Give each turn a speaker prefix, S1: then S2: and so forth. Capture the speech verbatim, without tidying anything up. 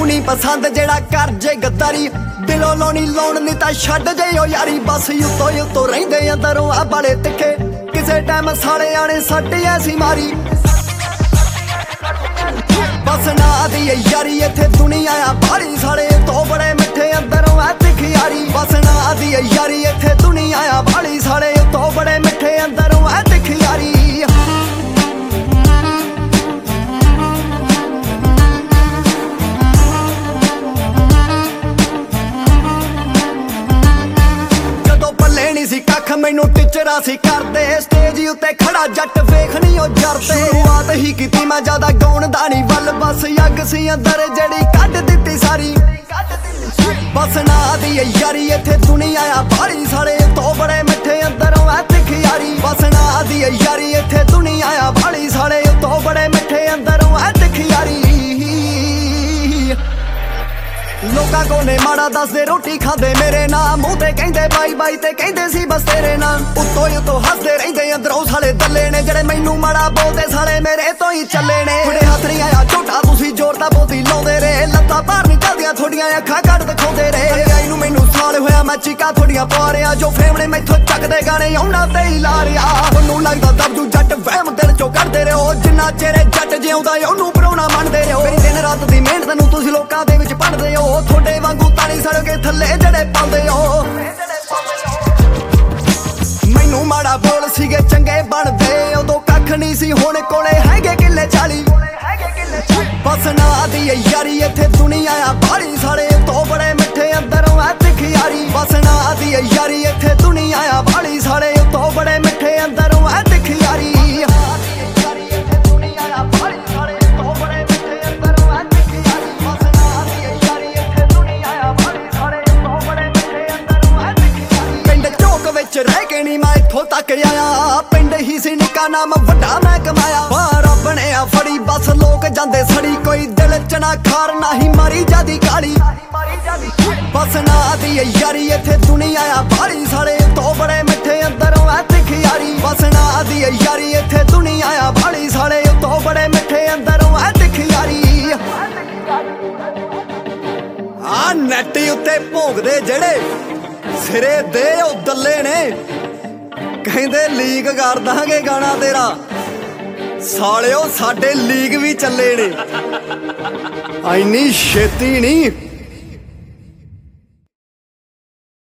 S1: नहीं पसंद जेड़ा कर जे गद्दारी दिलों लोनी लाउण नहीं तां छड्ड जे ओ यारी बस उत्तों उत्तों रहिंदे अंदरों आ बड़े तिखे किसे टाइम साले आने सट ऐसी मारी बस ना दी यारी इत्थे दुनिया आ बाहली साले तो बड़े मिठे अंदरों आ तिखी यारी बस ना दी यारी इत्थे दुनिया आ बाहली साले तो बड़े मिठे अंदरों आ तिखी यारी मैनू टीचरा सी करदे स्टेज उत्ते खड़ा जट वेखनी ओ जरदे शुरुआत ही कीती मैं ज्यादा गाउण दा नहीं वल बस अग सी अंदर जड़ी कढ दित्ती सारी बस ना दी यारी इत्थे दुनिया आ बाहली साले तो बड़े मिठे अंदरों आ तिखी यारी बस ना दी यारी इत्थे दुनिया आ बाहली साले तो बड़े मिठे अंदरों आ तिखी यारी लोका कोने माड़ा दसदे रोटी खांदे मेरे नाम मुंह ते कहंदे बाई बाई ते कहंदे सी बस तेरे नाम उत्तों उत्तों हसदे रहिंदे अंदरों साले दल्ले ने जेड़े मैनू माड़ा बोलदे साले मेरे तो ही चले ने थोड़े हथ नहीं आया झोटा तुसी जोर दा बोती लाउंदे रे लत्तां बाहर नहीं चलदियां थोड़ियां अखां कढ दिखाउंदे रे आई नू मैनू साल होया मैं चीका थोड़ियां पा रिया जो फेमणे मैथों चकदे गाने औना ते ही ला रिया ओनू लगदा दबजू जट वहम दिल चों कढदे रहो जिन्ना चेरे जट जिउंदा ओनू भराउणा मनदे रहो मेरी दिन रात दी मेहनत नू तुसी लोकां दे विच पढ़दे हो थोड़े वांगू ताली सड़ के थल्ले जड़े पांदे हो मैनू माड़ा बोल सीगे चंगे बनदे उदों कख नहीं सी हुण कोले हैगे किले चाली बस ना दी यारी इत्थे दुनिया आ बाहली साले तो बड़े मिठे अंदरों आ तिखी यारी बस ना दी यारी इत्थे दुनिया आ बाहली साले तो बड़े मिठे अंदरों आ तिखी यारी रह के नहीं मैं इत्थों तक आया पिंड ही सी निक्का नाम वड्डा मैं कमाया रब ने आ फड़ी बस लोग जांदे सड़ी कोई दिल च ना खार ना ही मारी जादी काली बस ना दी यारी इत्थे दुनिया आ बाहली साले तो बड़े मिठे अंदरों आ तिखी यारी बस ना दी यारी इत्थे दुनिया आ बाहली साले तो बड़े मिठे अंदरों आ तिखी यारी आ नैट उत्ते भोगदे जेड़े सिरे दे ओ दल्ले ने कहंदे लीक कर दांगे गाना तेरा सालिओ साडे लीक भी चले ने इन्नी छेती नहीं